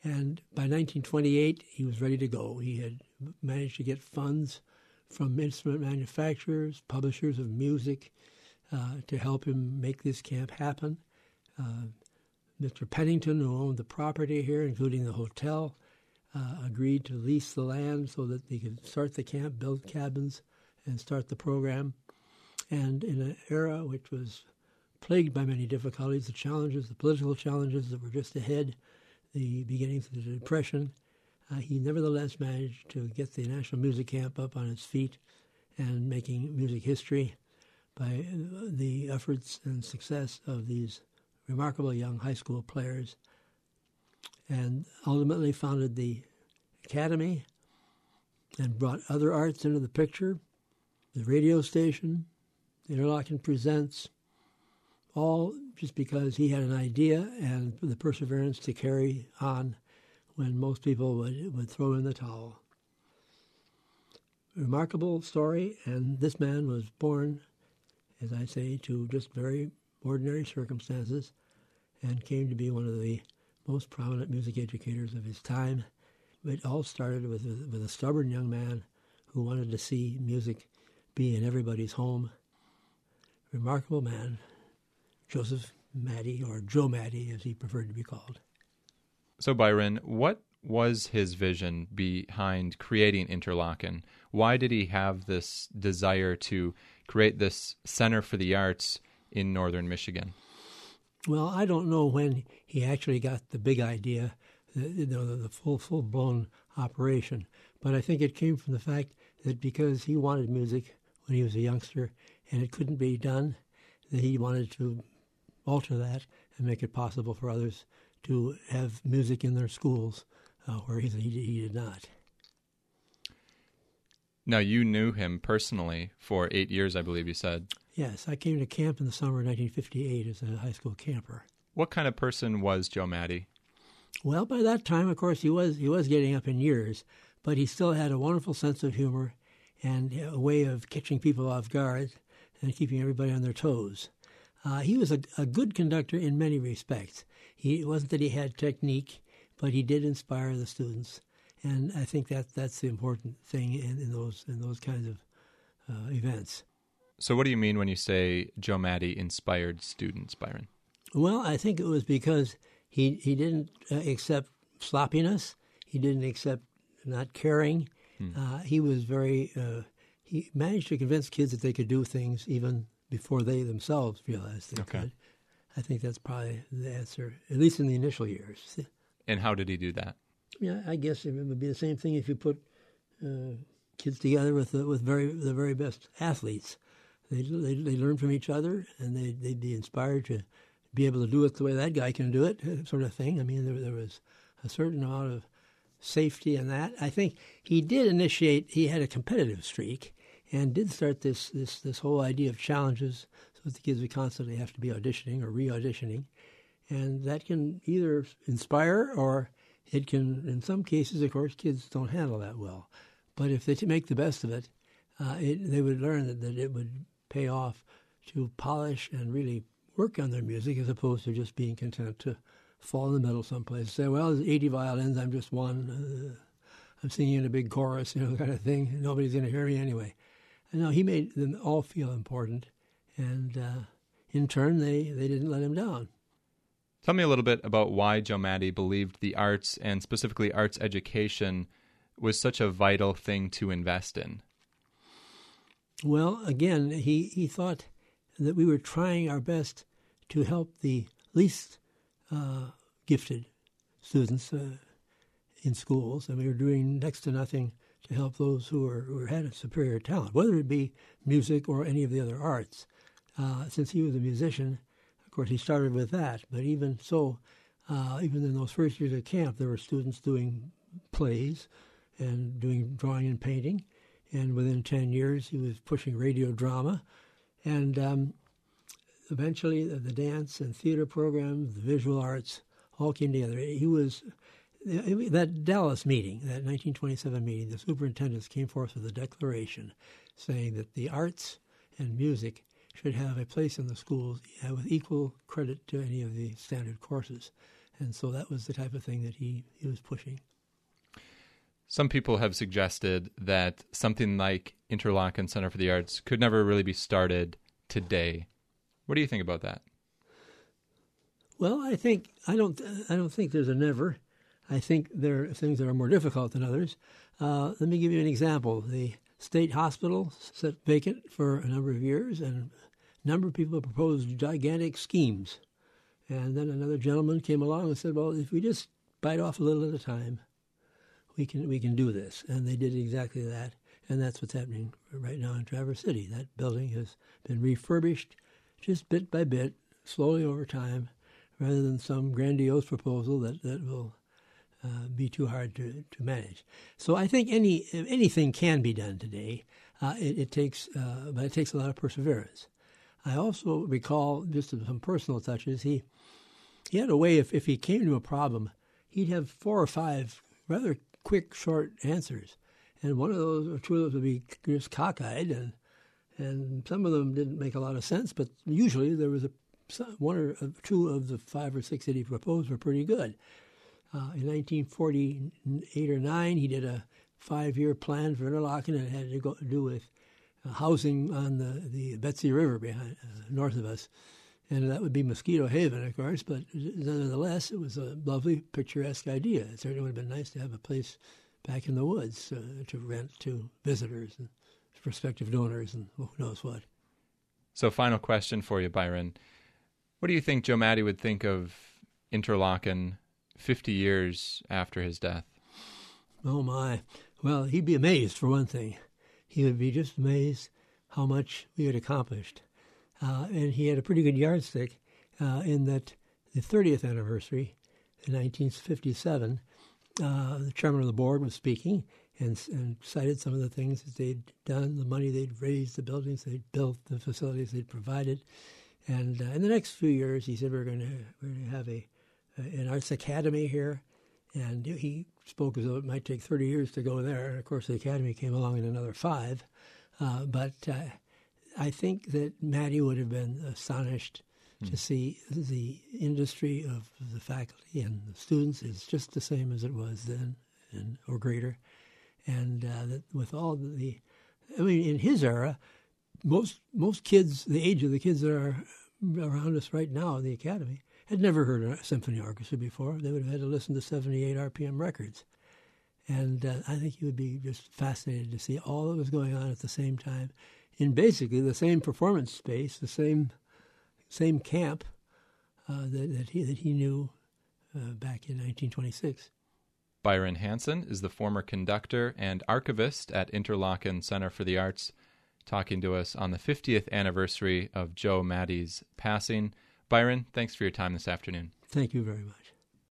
And by 1928, he was ready to go. He had managed to get funds from instrument manufacturers, publishers of music, to help him make this camp happen. Mr. Pennington, who owned the property here, including the hotel, agreed to lease the land so that they could start the camp, build cabins, and start the program. And in an era which was plagued by many difficulties, the challenges, the political challenges that were just ahead, the beginnings of the Depression, he nevertheless managed to get the National Music Camp up on its feet and making music history by the efforts and success of these remarkable young high school players, and ultimately founded the Academy and brought other arts into the picture, the radio station, Interlochen Presents, all just because he had an idea and the perseverance to carry on when most people would throw in the towel. Remarkable story, and this man was born, as I say, to just very ordinary circumstances and came to be one of the most prominent music educators of his time. It all started with a stubborn young man who wanted to see music be in everybody's home. Remarkable man, Joseph Maddie, or Joe Maddie, as he preferred to be called. So, Byron, what was his vision behind creating Interlochen? Why did he have this desire to create this Center for the Arts in northern Michigan? Well, I don't know when he actually got the big idea, the full-blown operation, but I think it came from the fact that because he wanted music when he was a youngster and it couldn't be done, that he wanted to alter that and make it possible for others to have music in their schools where he did not. Now, you knew him personally for 8 years, I believe you said. Yes, I came to camp in the summer of 1958 as a high school camper. What kind of person was Joe Maddie? Well, by that time, of course, he was getting up in years, but he still had a wonderful sense of humor and a way of catching people off guard and keeping everybody on their toes. He was a good conductor in many respects. It wasn't that he had technique, but he did inspire the students, and I think that's the important thing in those kinds of events. So what do you mean when you say Joe Maddie inspired students, Byron? Well, I think it was because he didn't accept sloppiness. He didn't accept not caring. He was he managed to convince kids that they could do things even before they themselves realized they could. I think that's probably the answer, at least in the initial years. And how did he do that? Yeah, I guess it would be the same thing if you put kids together with the very best athletes. They learn from each other, and they'd be inspired to be able to do it the way that guy can do it, sort of thing. I mean, there was a certain amount of safety in that. I think he did initiate. He had a competitive streak, and did start this whole idea of challenges, so that the kids would constantly have to be auditioning or re-auditioning, and that can either inspire or it can, in some cases, of course, kids don't handle that well. But if they make the best of it, they would learn that it would pay off to polish and really work on their music as opposed to just being content to fall in the middle someplace. Say, well, there's 80 violins, I'm just one. I'm singing in a big chorus, kind of thing. Nobody's going to hear me anyway. And no, he made them all feel important, and in turn, they didn't let him down. Tell me a little bit about why Joe Maddie believed the arts, and specifically arts education, was such a vital thing to invest in. Well, again, he thought that we were trying our best to help the least gifted students in schools, and we were doing next to nothing to help those who had a superior talent, whether it be music or any of the other arts. Since he was a musician, of course, he started with that. But even so, even in those first years of camp, there were students doing plays and doing drawing and painting. And within 10 years, he was pushing radio drama. And eventually, the dance and theater programs, the visual arts, all came together. That Dallas meeting, that 1927 meeting, the superintendents came forth with a declaration saying that the arts and music should have a place in the schools with equal credit to any of the standard courses. And so that was the type of thing that he was pushing. Some people have suggested that something like Interlochen Center for the Arts could never really be started today. What do you think about that? Well, I don't think there's a never. I think there are things that are more difficult than others. Let me give you an example. The state hospital sat vacant for a number of years, and a number of people proposed gigantic schemes. And then another gentleman came along and said, well, if we just bite off a little at a time, we can do this. And they did exactly that. And that's what's happening right now in Traverse City. That building has been refurbished just bit by bit, slowly over time, rather than some grandiose proposal that will be too hard to manage. So I think anything can be done today. But it takes a lot of perseverance. I also recall, just some personal touches, he had a way, if he came to a problem, he'd have 4 or 5 rather quick, short answers. And one of those or two of those would be just cockeyed, and some of them didn't make a lot of sense, but usually there was one or two of the 5 or 6 that he proposed were pretty good. In 1948 or 9, he did a 5-year plan for Interlochen, and it had to do with housing on the Betsy River north of us. And that would be Mosquito Haven, of course, but nonetheless, it was a lovely, picturesque idea. It certainly would have been nice to have a place back in the woods to rent to visitors and prospective donors and who knows what. So final question for you, Byron. What do you think Joe Maddie would think of Interlochen 50 years after his death? Oh, my. Well, he'd be amazed, for one thing. He would be just amazed how much we had accomplished. And he had a pretty good yardstick in that the 30th anniversary, in 1957, the chairman of the board was speaking and cited some of the things that they'd done, the money they'd raised, the buildings they'd built, the facilities they'd provided. And in the next few years, he said, we're going to have an arts academy here. And he spoke as though it might take 30 years to go there. And, of course, the academy came along in another 5. But I think that Maddie would have been astonished to see the industry of the faculty and the students is just the same as it was then, or greater. And that with all in his era, most kids, the age of the kids that are around us right now in the academy, had never heard a symphony orchestra before. They would have had to listen to 78 RPM records. And I think he would be just fascinated to see all that was going on at the same time in basically the same performance space, the same camp that he knew back in 1926. Byron Hansen is the former conductor and archivist at Interlochen Center for the Arts, talking to us on the 50th anniversary of Joe Maddie's passing. Byron, thanks for your time this afternoon. Thank you very much.